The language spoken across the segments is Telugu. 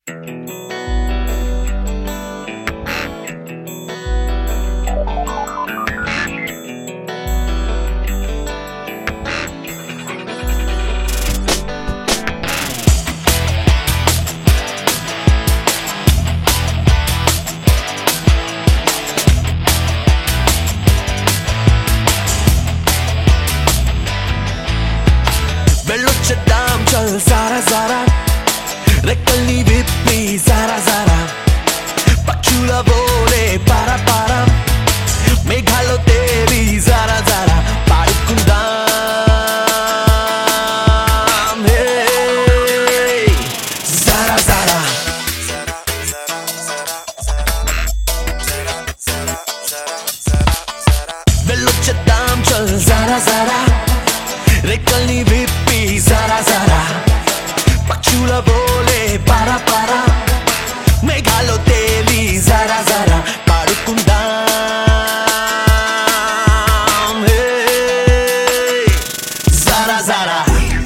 వెళ్ళొచ్చేద్దాం చల్ సారా సారా రెక్కల్ని విప్పి సారా సారా పక్షుల బోలే పార పార మేఘాల్లో తేలి సారా సారా పాడుకుందాం సారా సారా వెళ్ళొచ్చేద్దాం చల్ సారా సారా రెక్కల్ని విప్పి సారా సారా పక్షుల బోలే పార పార మేఘాల్లో తేలి సారా సారా పాడుకుందాం సారా సారా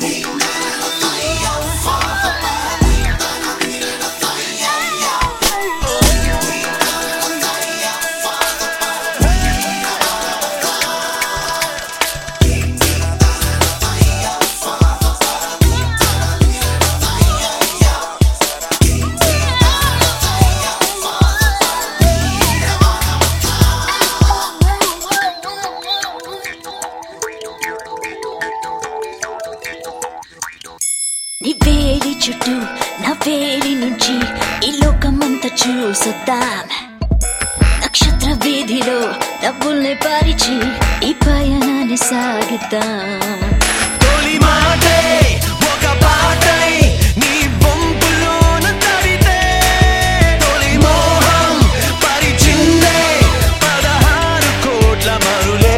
నీ వేడి చుట్టూ నా వేడి నుంచి ఈ లోకమంతా చూసొద్దాం నక్షత్ర వీధిలో డబ్బుల్ని పారిచి ఈ పయనాన్ని సాగిద్దాం తొలి మాటే ఒక పాటై నీ బొంపులోన తడితే తొలి మోహం పరిచిందే 16 కోట్ల మరులే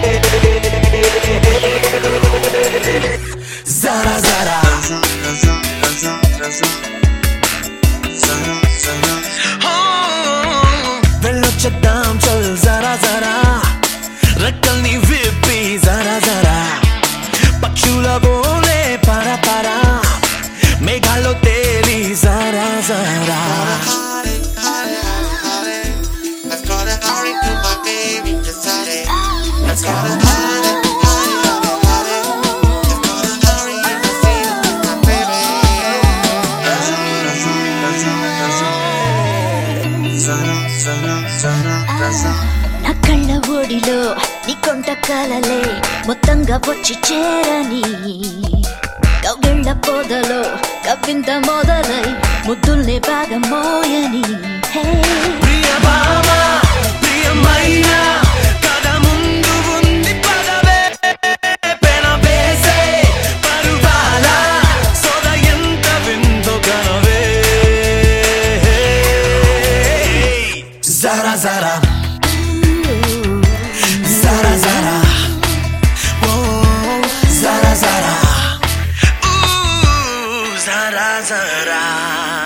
జరా జరా వెళ్ళొచ్చేద్దాం చల్ జరా జరా రెక్కల్ని విప్పి జరా జరా పక్షుల బోలే పార పార మేఘాల్లో తేలి జరా జరా Let's go to party to my baby, just let's go to నా కళ్ళ ఒడిలో నీ కొంట కలలే మొత్తంగా వచ్చి చేరని కౌగిళ్ళ పొదలో కవ్వింత మొదలై ముద్దుల్నే బాగా మోయని హే ప్రియ భామ ప్రియమైన కథ ముందు ఉంది పదవే పెన వేసే పరువాల సోద ఎంత విందో కనవే జరా జరా zara zara oh zara zara ooh zara zara